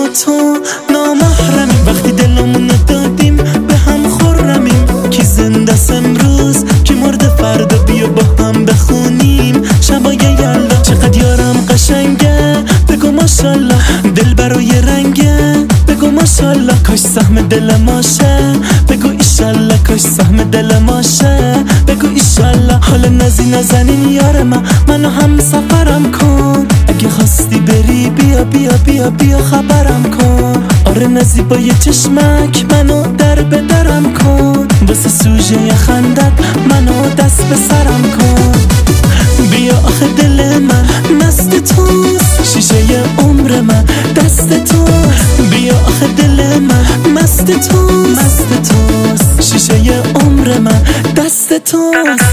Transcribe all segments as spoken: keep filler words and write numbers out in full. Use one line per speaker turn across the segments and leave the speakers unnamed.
تو نامحرمی. وقتی دلمونو دادیم به هم خرمیم. کی زنده است امروز کی مرده فردا، بیا با هم بخونیم شبای یلدا. چقدر یارم قشنگه بگو ماشالله، دل برای رنگه بگو ماشالله. کاش سهم دل ماشه بگو ایشالله، کاش سهم دل ماشه بگو ایشالله. حالا نزی نزنین یار من، منو هم سفرم کن. اگه خواستی بری بیا بیا بیا بیا خبرم کن. آره نزی با یه چشمک منو در به درم کن. واسه سوژه خندت منو دست به سرم کن. بیا آخه دل من مست توست، شیشه عمر من دست توست. بیا آخه دل من مست توست، مست توست. شیشه عمر من دست توست.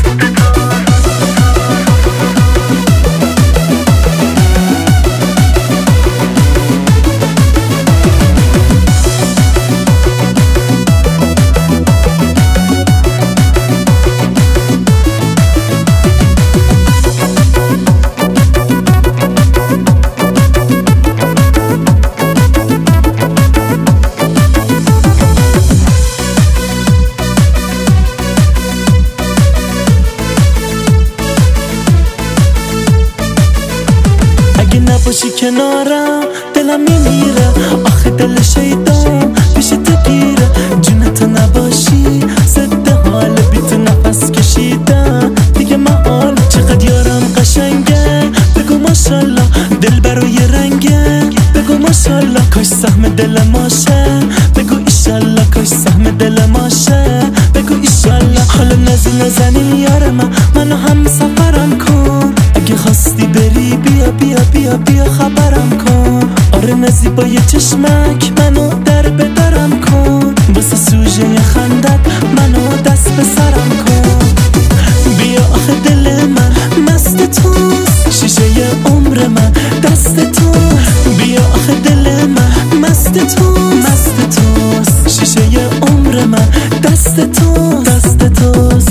باشی کنارم دلم میمیره. آخه دل شیطان پیش تو گیره. جونت نباشی ضد حال بی تو نفس کشیدم دیگه محال. چقدر یارم قشنگه بگو ماشالله، دل برای رنگه بگو ماشالله. کاش سهم دل ماشه بگو ایشالله، کاش سهم دل ماشه بگو ایشالله. حالا نزی نزنین یار من، منو هم سفرم کن. اگه خواستی بری بیا بیا بیا بیا خبرم کن. آره نزی با یه چشمک منو در به درم کن. واسه سوژه خندت منو دست به سرم کن. بیا آخه دل من مست توست، شیشه عمر من دست توست. بیا آخه دل من مست توست، مست توست. شیشه عمر من دست توست، دست توست.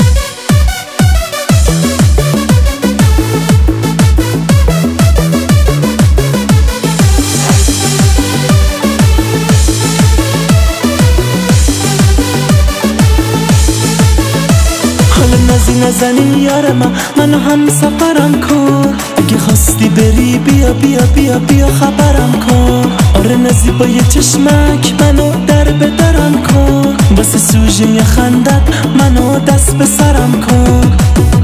نزی نزنین یار من، منو هم سفرم کن. اگه خواستی بری بیا بیا بیا بیا خبرم کن. آره نزی با یه چشمک منو در به درم کن. واسه سوژه خندت منو دست به سرم کن.